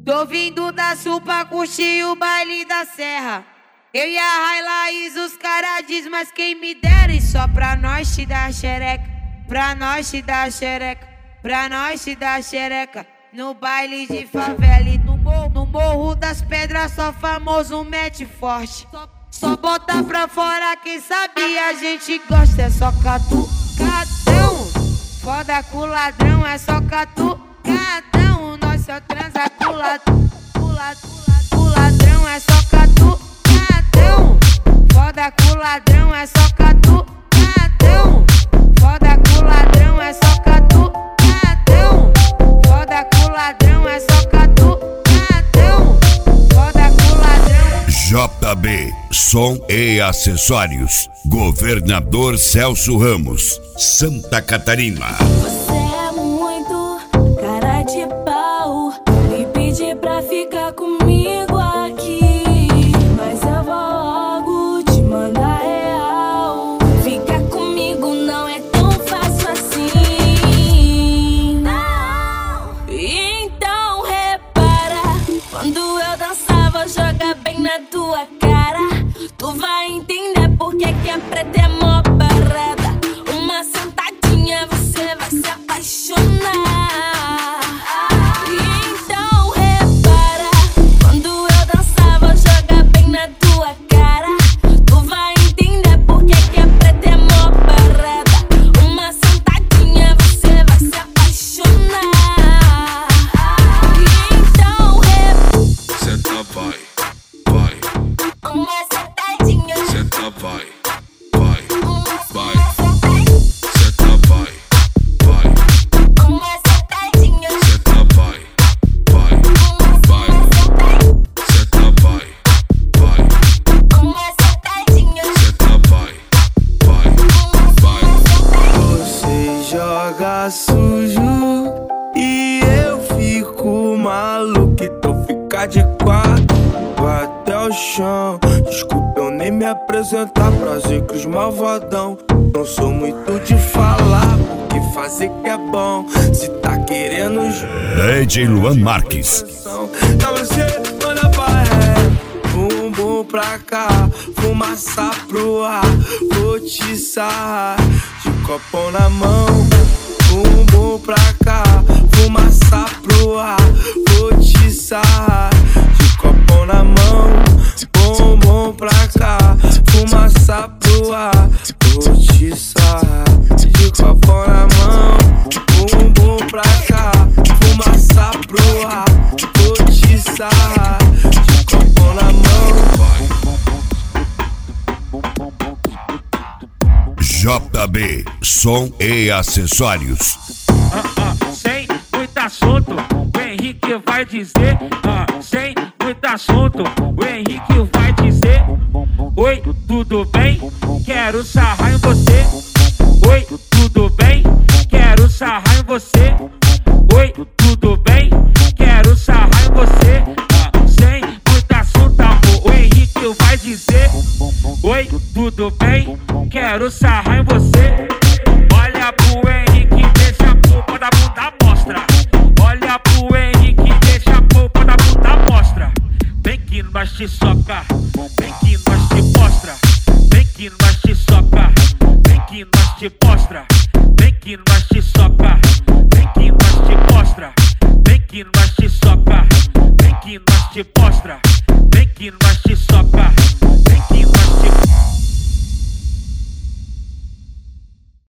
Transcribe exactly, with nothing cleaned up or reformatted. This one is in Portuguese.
Tô vindo da Sul pra curtir o baile da Serra. Eu e a Railaís, os caras diz, mas quem me dera. E só pra nós te dar xereca, pra nós te dar xereca, pra nós te dar xereca. No baile de favela e no morro, no morro das pedras, só famoso mete forte. Só, só bota pra fora, quem sabe a gente gosta. É só catucadão, foda com ladrão. É só catucadão, nós só transa com ladrão. O ladrão é só catucadão, foda com ladrão. É só catucadão, foda com ladrão. É só catucadão, foda com ladrão. É só catucadão, foda com ladrão. J B, som e acessórios. Governador Celso Ramos, Santa Catarina. Você é muito cara de pau, me pede pra ficar comigo aqui, mas eu vou logo te mandar real. Ficar comigo não é tão fácil assim, não. Então repara, quando eu dançava, joga bem na tua cara. Tu vai entender por que que é preta é mó parada. Uma sentadinha você vai se apaixonar. Então repara, quando eu dançava, joga bem na tua cara. Tu vai entender por que que é preta é mó parada. Uma sentadinha você vai se apaixonar. Então repara, senta vai, vai. uma sentadinha, Senta vai, vai, vai. Senta vai, vai. uma sentadinha, Senta vai, vai, vai. Senta vai, vai. uma sentadinha. Senta vai, vai, vai. Você joga sujo e eu fico maluco. Então fica de quatro, vai até o chão. Desculpa eu nem me apresentar, prazer que os malvadão. Não sou muito de falar, porque fazer que é bom. Se tá querendo D J Luan Marques. então você manda pra ré, bumbum pra cá, fumaça pro ar. Vou te sarrar de copão na mão. Bumbum pra cá, fumaça pro ar. Vou te sarrar de copão na mão. Bumbum pra cá, fumaça pro ar. Vou te sarrar de copão na mão. Bumbum pra cá, fumaça pro ar. Vou te sarrar de copão na mão. J B, som e acessórios. Ah, ah, sem muito assunto, o Henrique vai dizer. Ah, sem muito assunto, o Henrique vai dizer. Oi, tudo bem? Quero sarrar em você. Oi, tudo bem? Quero sarrar em você. Oi, tudo bem? Quero sarrar em você. Ah, sem muito assunto, amor, o Henrique vai dizer. Oi, tudo bem? Quero sarrar em você. Olha pro Henrique, deixa a polpa da bunda mostra. Olha pro Henrique, deixa a polpa da bunda mostra. Vem que nós te soca, vem que nós te mostra. Vem que nós te soca, vem que nós te mostra. Vem que nós te soca, vem que nós te mostra. Vem que nós te soca, vem que nós te mostra. Vem que nós te soca.